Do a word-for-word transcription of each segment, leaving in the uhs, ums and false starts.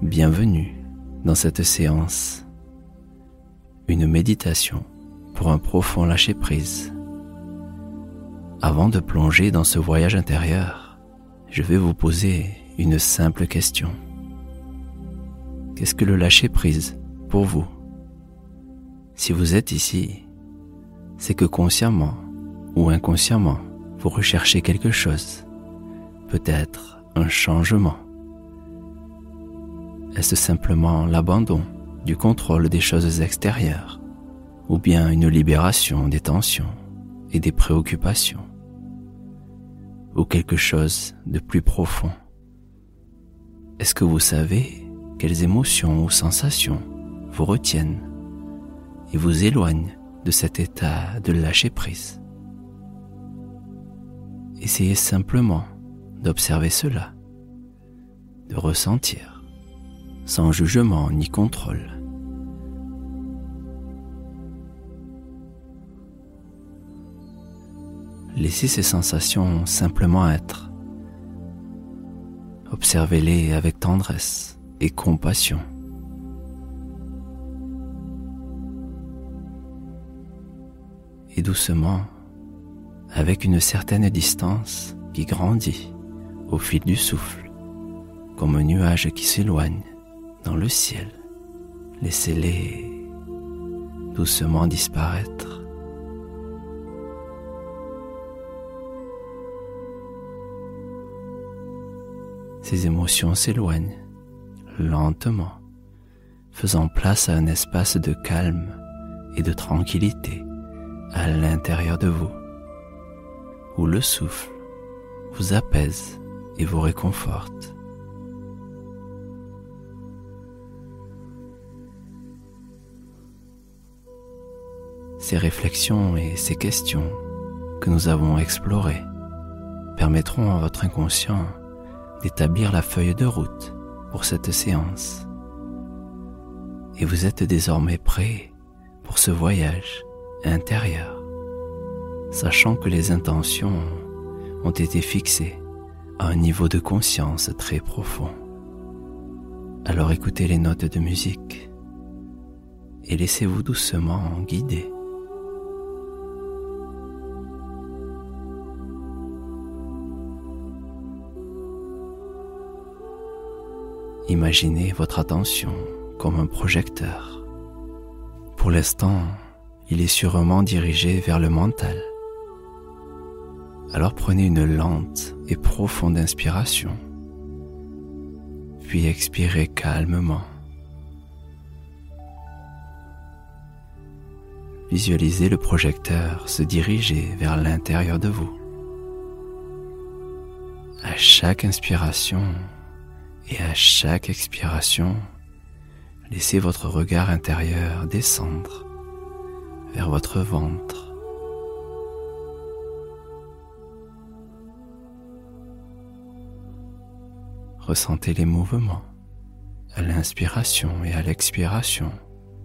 Bienvenue dans cette séance, une méditation pour un profond lâcher-prise. Avant de plonger dans ce voyage intérieur, je vais vous poser une simple question. Qu'est-ce que le lâcher-prise pour vous? Si vous êtes ici, c'est que consciemment ou inconsciemment, vous recherchez quelque chose, peut-être un changement. Est-ce simplement l'abandon du contrôle des choses extérieures, ou bien une libération des tensions et des préoccupations, ou quelque chose de plus profond? Est-ce que vous savez quelles émotions ou sensations vous retiennent et vous éloignent de cet état de lâcher-prise? Essayez simplement d'observer cela, de ressentir, sans jugement ni contrôle. Laissez ces sensations simplement être. Observez-les avec tendresse et compassion. Et doucement, avec une certaine distance qui grandit au fil du souffle, comme un nuage qui s'éloigne dans le ciel, laissez-les doucement disparaître. Ces émotions s'éloignent lentement, faisant place à un espace de calme et de tranquillité à l'intérieur de vous, où le souffle vous apaise et vous réconforte. Ces réflexions et ces questions que nous avons explorées permettront à votre inconscient d'établir la feuille de route pour cette séance. Et vous êtes désormais prêt pour ce voyage intérieur, sachant que les intentions ont été fixées à un niveau de conscience très profond. Alors écoutez les notes de musique et laissez-vous doucement guider. Imaginez votre attention comme un projecteur. Pour l'instant, il est sûrement dirigé vers le mental. Alors prenez une lente et profonde inspiration, puis expirez calmement. Visualisez le projecteur se diriger vers l'intérieur de vous. À chaque inspiration et à chaque expiration, laissez votre regard intérieur descendre vers votre ventre. Ressentez les mouvements à l'inspiration et à l'expiration.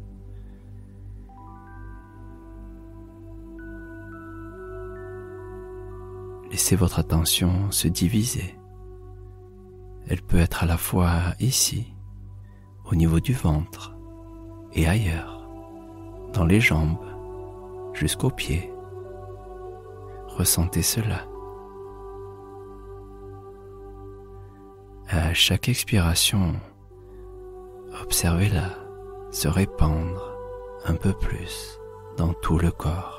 Laissez votre attention se diviser. Elle peut être à la fois ici, au niveau du ventre, et ailleurs, dans les jambes, jusqu'aux pieds. Ressentez cela. À chaque expiration, observez-la se répandre un peu plus dans tout le corps.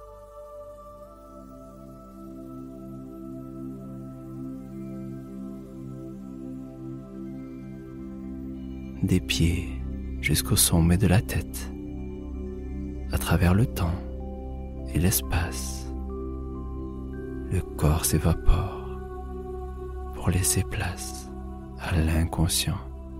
Des pieds jusqu'au sommet de la tête, à travers le temps et l'espace, le corps s'évapore pour laisser place à l'inconscient.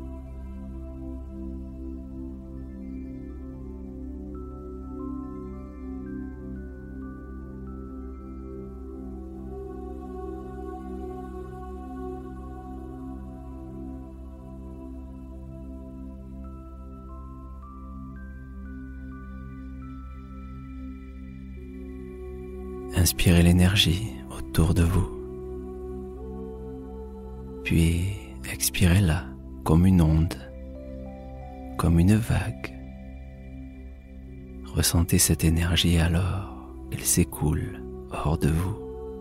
Inspirez l'énergie autour de vous, puis expirez-la comme une onde comme une vague. Ressentez cette énergie alors, elle s'écoule hors de vous.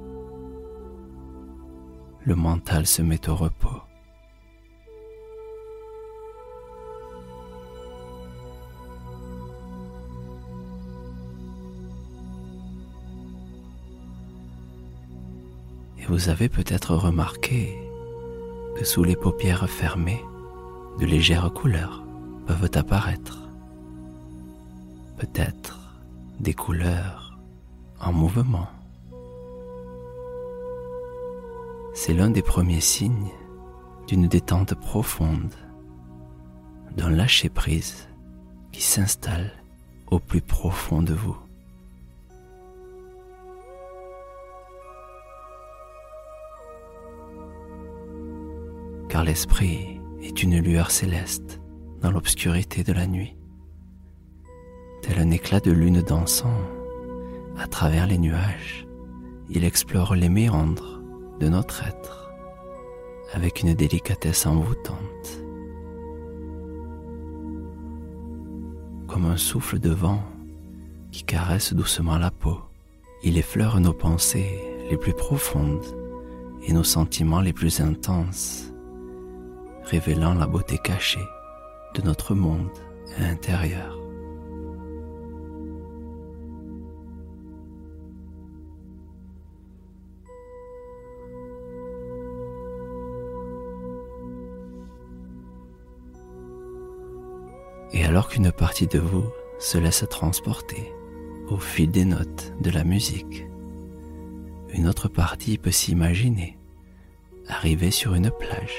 Le mental se met au repos. Et vous avez peut-être remarqué que sous les paupières fermées, de légères couleurs peuvent apparaître. Peut-être des couleurs en mouvement. C'est l'un des premiers signes d'une détente profonde, d'un lâcher-prise qui s'installe au plus profond de vous. Car l'esprit est une lueur céleste dans l'obscurité de la nuit. Tel un éclat de lune dansant, à travers les nuages, il explore les méandres de notre être avec une délicatesse envoûtante. Comme un souffle de vent qui caresse doucement la peau, il effleure nos pensées les plus profondes et nos sentiments les plus intenses, révélant la beauté cachée de notre monde intérieur. Et alors qu'une partie de vous se laisse transporter au fil des notes de la musique, une autre partie peut s'imaginer arriver sur une plage.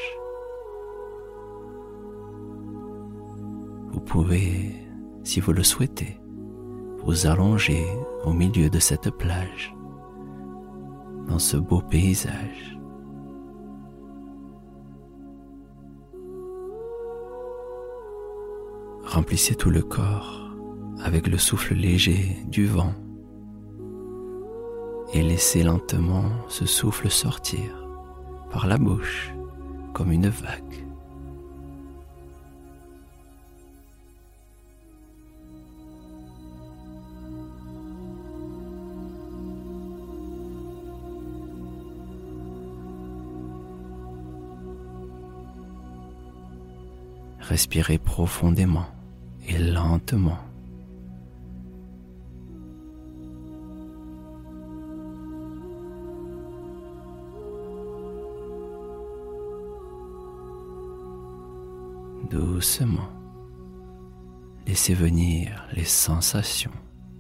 Vous pouvez, si vous le souhaitez, vous allonger au milieu de cette plage, dans ce beau paysage. Remplissez tout le corps avec le souffle léger du vent et laissez lentement ce souffle sortir par la bouche comme une vague. Respirez profondément et lentement. Doucement, laissez venir les sensations.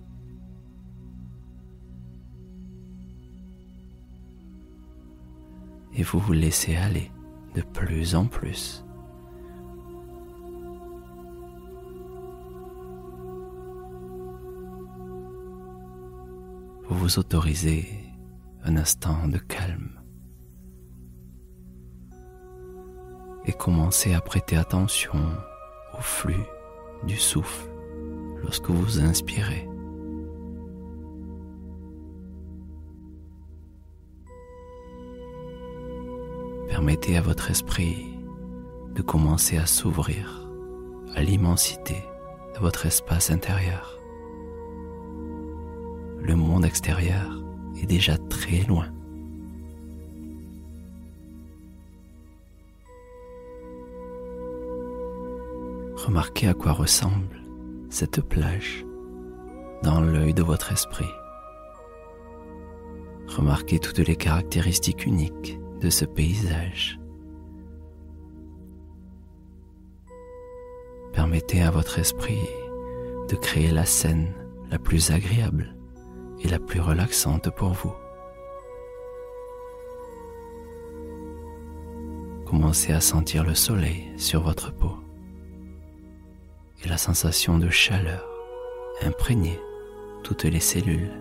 Et vous vous laissez aller de plus en plus. Vous vous autorisez un instant de calme et commencez à prêter attention au flux du souffle lorsque vous inspirez. Permettez à votre esprit de commencer à s'ouvrir à l'immensité de votre espace intérieur. Le monde extérieur est déjà très loin. Remarquez à quoi ressemble cette plage dans l'œil de votre esprit. Remarquez toutes les caractéristiques uniques de ce paysage. Permettez à votre esprit de créer la scène la plus agréable et la plus relaxante pour vous. Commencez à sentir le soleil sur votre peau et la sensation de chaleur imprégner toutes les cellules.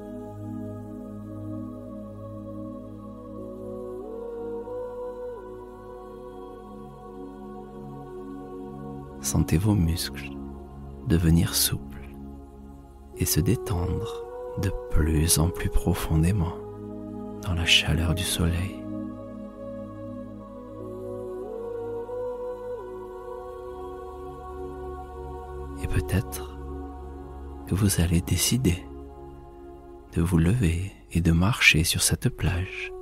Sentez vos muscles devenir souples et se détendre de plus en plus profondément dans la chaleur du soleil. peut-être que vous allez décider de vous lever et de marcher sur cette plage.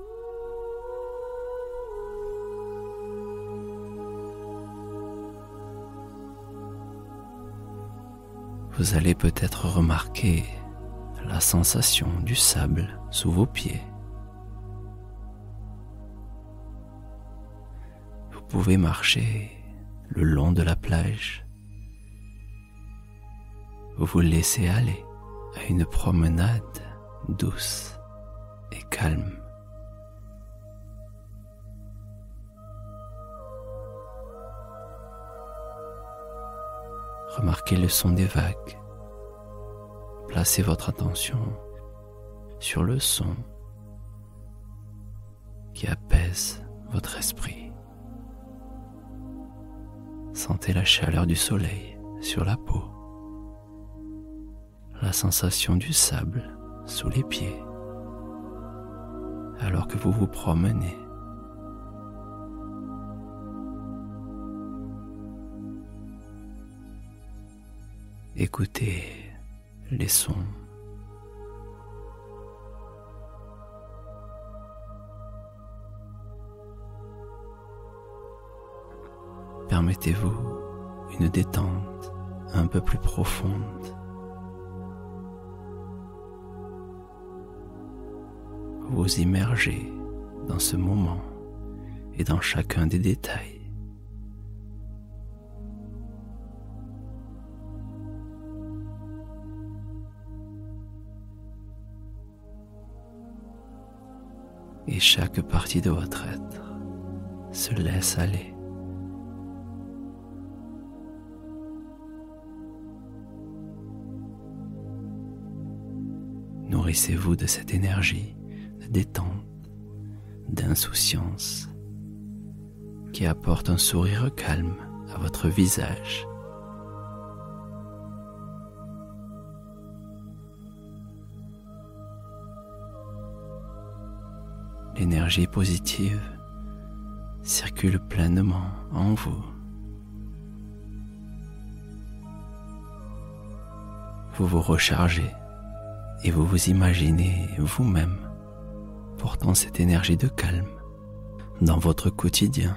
Vous allez peut-être remarquer la sensation du sable sous vos pieds. Vous pouvez marcher le long de la plage. Vous vous laissez aller à une promenade douce et calme. Remarquez le son des vagues. Placez votre attention sur le son qui apaise votre esprit. Sentez la chaleur du soleil sur la peau, la sensation du sable sous les pieds alors que vous vous promenez. Écoutez les sons. Permettez-vous une détente un peu plus profonde. Vous immergez dans ce moment et dans chacun des détails. Et chaque partie de votre être se laisse aller. Nourrissez-vous de cette énergie de détente, d'insouciance, qui apporte un sourire calme à votre visage. L'énergie positive circule pleinement en vous. Vous vous rechargez et vous vous imaginez vous-même portant cette énergie de calme dans votre quotidien.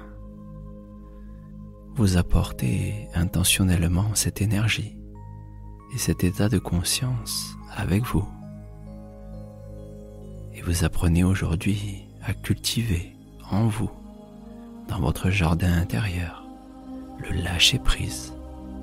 Vous apportez intentionnellement cette énergie et cet état de conscience avec vous. Et vous apprenez aujourd'hui à cultiver en vous, dans votre jardin intérieur, le lâcher-prise.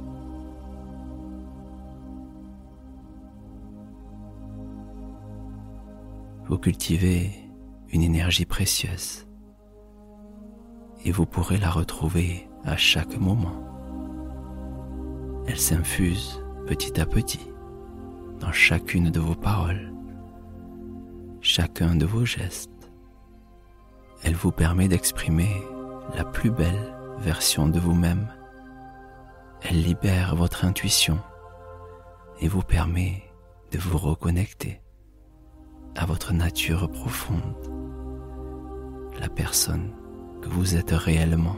Vous cultivez une énergie précieuse et vous pourrez la retrouver à chaque moment. Elle s'infuse petit à petit dans chacune de vos paroles, chacun de vos gestes. Elle vous permet d'exprimer la plus belle version de vous-même. Elle libère votre intuition et vous permet de vous reconnecter à votre nature profonde, la personne que vous êtes réellement.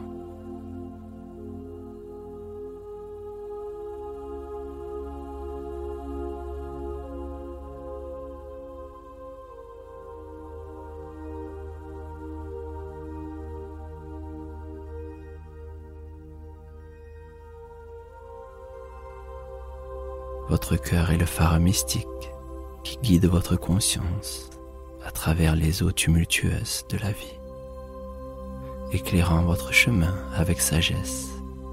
Votre cœur est le phare mystique qui guide votre conscience à travers les eaux tumultueuses de la vie, éclairant votre chemin avec sagesse.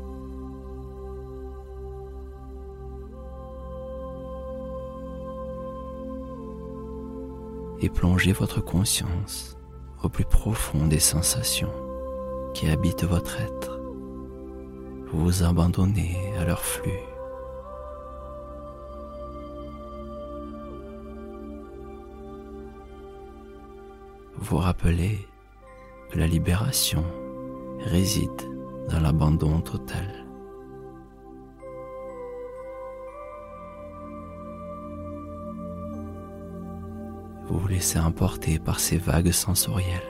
Et plongez votre conscience au plus profond des sensations qui habitent votre être. Vous vous abandonnez à leur flux. Vous rappelez que la libération réside dans l'abandon total. Vous vous laissez emporter par ces vagues sensorielles,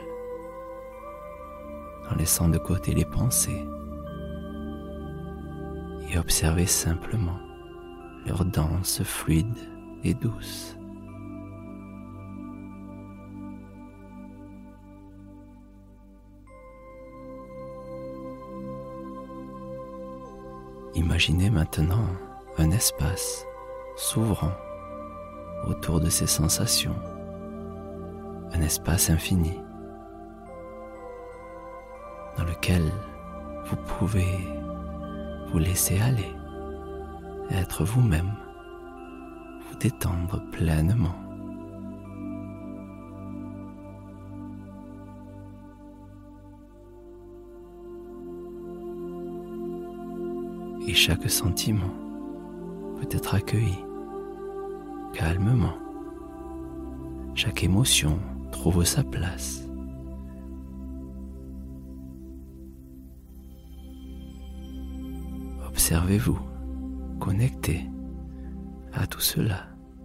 en laissant de côté les pensées, et observez simplement leur danse fluide et douce. Imaginez maintenant un espace s'ouvrant autour de ces sensations, un espace infini dans lequel vous pouvez vous laisser aller, être vous-même, vous détendre pleinement. Et chaque sentiment peut être accueilli calmement. Chaque émotion trouve sa place. Observez-vous connecté à tout cela.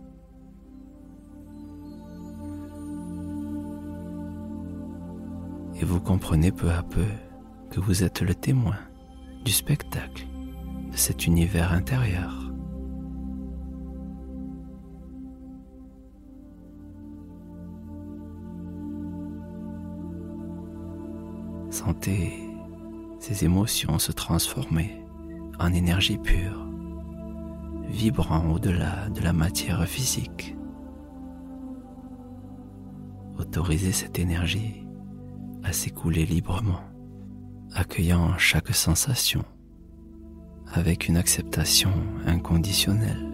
Et vous comprenez peu à peu que vous êtes le témoin du spectacle de cet univers intérieur. Sentez ces émotions se transformer en énergie pure, vibrant au-delà de la matière physique. Autorisez cette énergie à s'écouler librement, accueillant chaque sensation avec une acceptation inconditionnelle.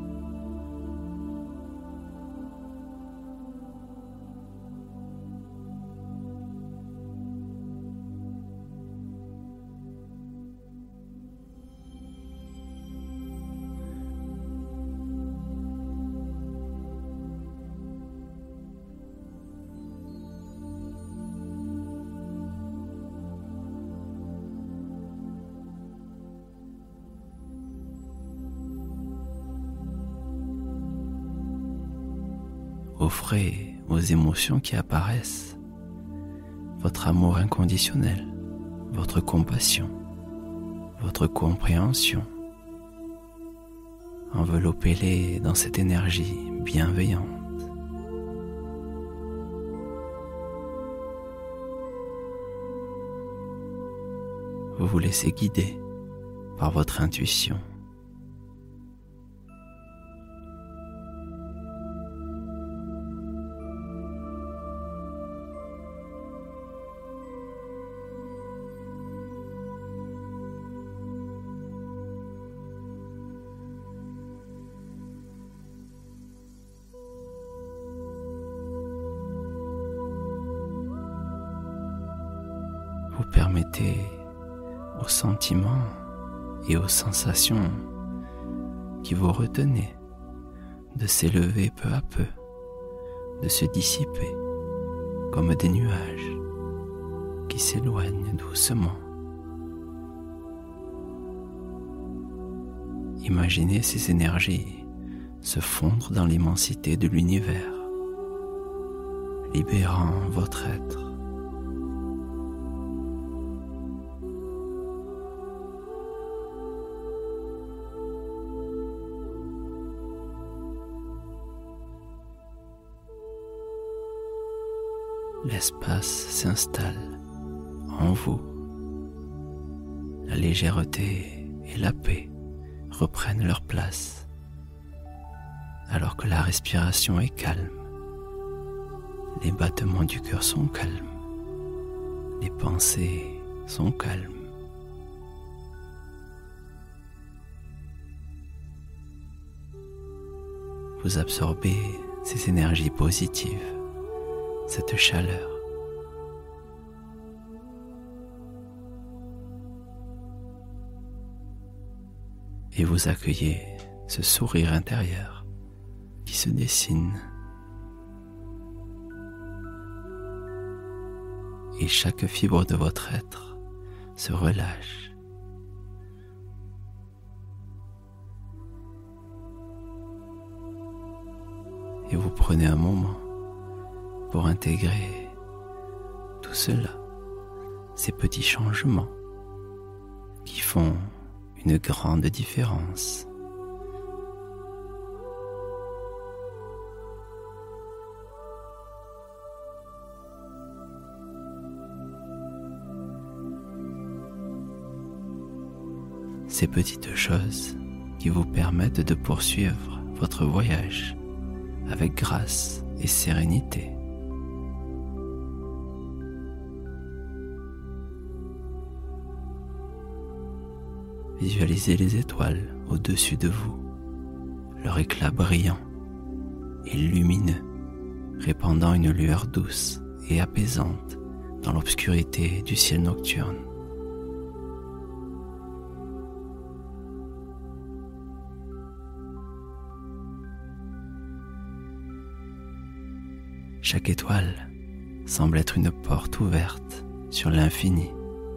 Offrez aux émotions qui apparaissent votre amour inconditionnel, votre compassion, votre compréhension. Enveloppez-les dans cette énergie bienveillante. Vous vous laissez guider par votre intuition. Vous permettez aux sentiments et aux sensations qui vous retenaient de s'élever peu à peu, de se dissiper comme des nuages qui s'éloignent doucement. Imaginez ces énergies se fondre dans l'immensité de l'univers, libérant votre être. L'espace s'installe en vous. La légèreté et la paix reprennent leur place, alors que la respiration est calme. Les battements du cœur sont calmes. Les pensées sont calmes. Vous absorbez ces énergies positives, cette chaleur. Et vous accueillez ce sourire intérieur qui se dessine. Et chaque fibre de votre être se relâche. Et vous prenez un moment pour intégrer tout cela, ces petits changements qui font une grande différence ces petites choses qui vous permettent de poursuivre votre voyage avec grâce et sérénité. Visualisez les étoiles au-dessus de vous, leur éclat brillant et lumineux, répandant une lueur douce et apaisante dans l'obscurité du ciel nocturne. Chaque étoile semble être une porte ouverte sur l'infini.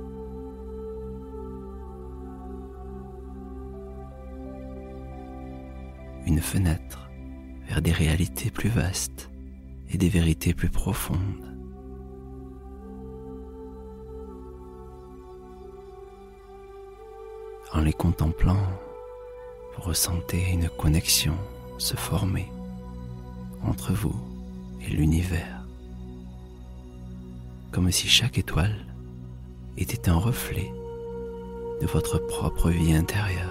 Une fenêtre vers des réalités plus vastes et des vérités plus profondes. En les contemplant, vous ressentez une connexion se former entre vous et l'univers, comme si chaque étoile était un reflet de votre propre vie intérieure.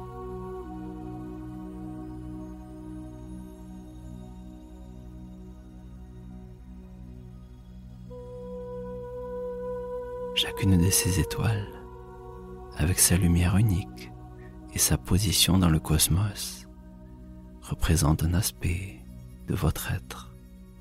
Chacune de ces étoiles, avec sa lumière unique et sa position dans le cosmos, représente un aspect de votre être.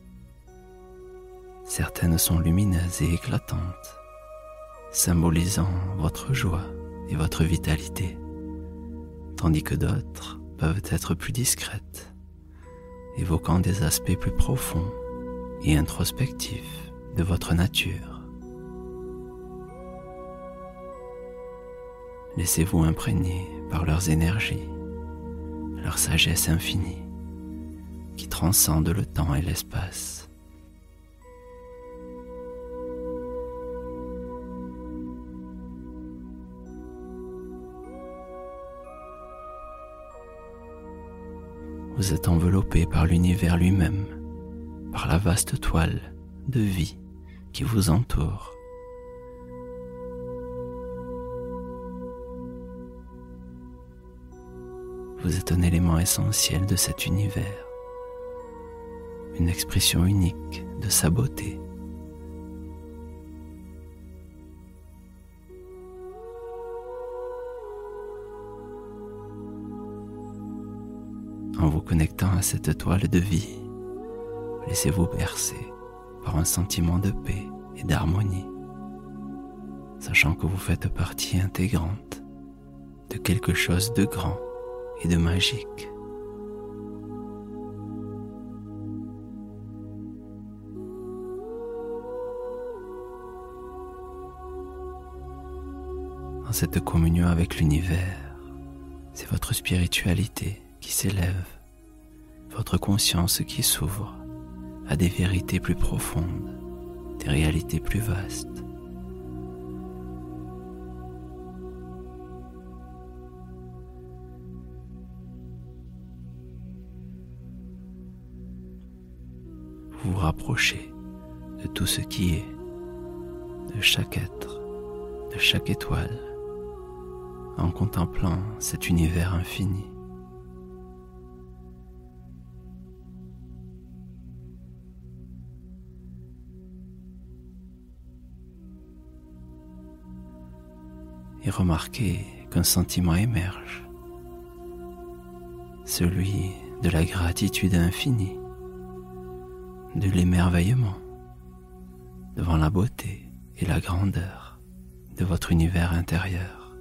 Certaines sont lumineuses et éclatantes, symbolisant votre joie et votre vitalité, tandis que d'autres peuvent être plus discrètes, évoquant des aspects plus profonds et introspectifs de votre nature. Laissez-vous imprégner par leurs énergies, leur sagesse infinie, qui transcende le temps et l'espace. Vous êtes enveloppé par l'univers lui-même, par la vaste toile de vie qui vous entoure. Vous êtes un élément essentiel de cet univers, une expression unique de sa beauté. En vous connectant à cette toile de vie, laissez-vous bercer par un sentiment de paix et d'harmonie, sachant que vous faites partie intégrante de quelque chose de grand et de magique. Dans cette communion avec l'univers, c'est votre spiritualité qui s'élève, votre conscience qui s'ouvre à des vérités plus profondes, des réalités plus vastes. Vous vous rapprochez de tout ce qui est, de chaque être, de chaque étoile, en contemplant cet univers infini. Et remarquez qu'un sentiment émerge, celui de la gratitude infinie, de l'émerveillement devant la beauté et la grandeur de votre univers intérieur.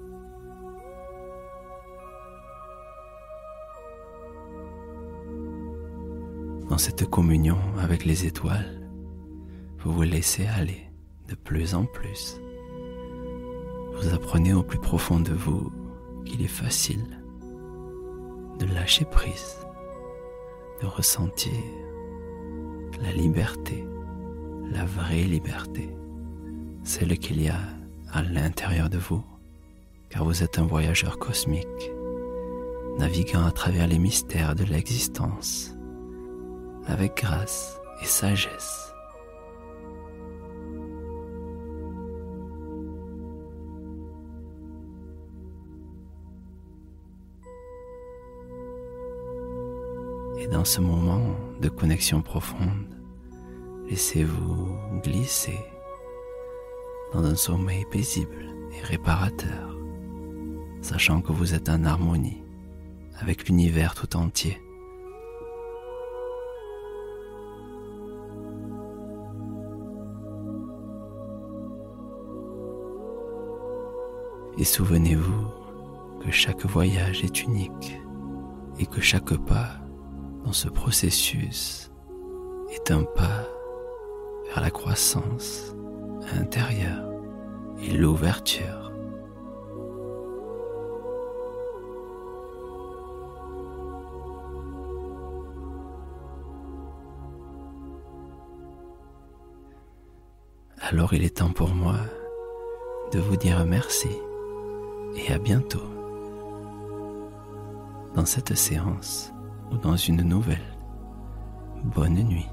Dans cette communion avec les étoiles, vous vous laissez aller de plus en plus. Vous apprenez au plus profond de vous qu'il est facile de lâcher prise, de ressentir la liberté, la vraie liberté, celle qu'il y a à l'intérieur de vous, car vous êtes un voyageur cosmique, naviguant à travers les mystères de l'existence, avec grâce et sagesse. Et dans ce moment de connexion profonde, laissez-vous glisser dans un sommeil paisible et réparateur, sachant que vous êtes en harmonie avec l'univers tout entier. Et souvenez-vous que chaque voyage est unique et que chaque pas dans ce processus est un pas vers la croissance intérieure et l'ouverture. Alors il est temps pour moi de vous dire merci et à bientôt dans cette séance ou dans une nouvelle. Bonne nuit.